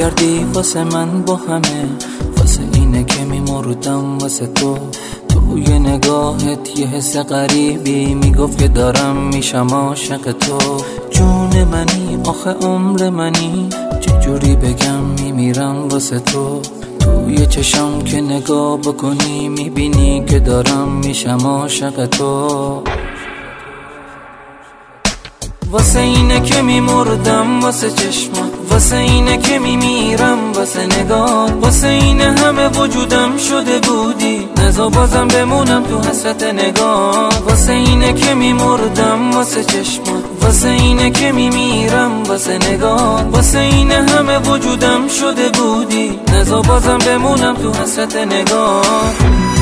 کردی واسه من با همه، واسه اینه که میمردم واسه تو. توی نگاهت یه حس غریبی میگفت که دارم میشم عاشق تو. جون منی آخه عمر منی، چجوری بگم میمیرم واسه تو. توی چشم که نگاه بکنی میبینی که دارم میشم عاشق تو. واسه اینه که میمردم واسه چشمات، واسه اینه که میمیرم واسه نگاه، واسه اینه همه وجودم شده بودی، نزا بازم بمونم تو حسرت نگاه. واسه اینه که میمردم واسه چشمات، واسه اینه که میمیرم واسه نگاه، واسه اینه همه وجودم شده بودی، نزا بازم بمونم تو حسرت نگاه.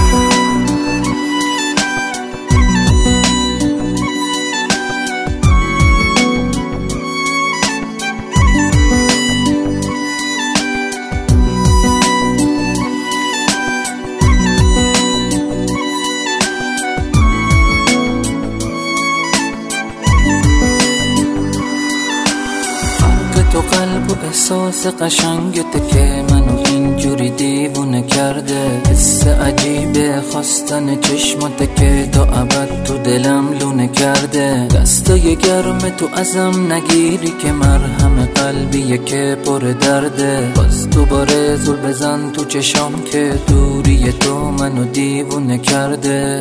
تو قلب و احساس قشنگته که منو اینجوری دیوونه کرده. حس عجیبه خواستن چشماته که تا ابد تو دلم لونه کرده. دستای گرم تو ازم نگیری که مرهم قلبیه که پر درده. باز دوباره زل بزن تو چشام که دوری تو منو دیوونه کرده.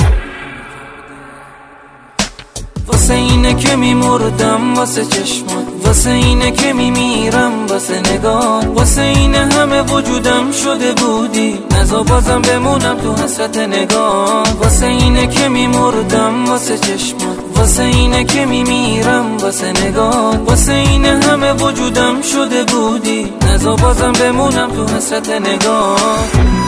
واسه اینه که میمردم واسه چشمات، واسه اینه که میمیرم واسه نگاه، واسه اینه همه وجودم شده بودی، نزا بازم بمونم تو حسرت نگاه. واسه اینه که میمردم واسه چشمات، واسه اینه که میمیرم واسه نگاه، واسه اینه همه وجودم شده بودی، نزا بازم بمونم تو حسرت نگاه.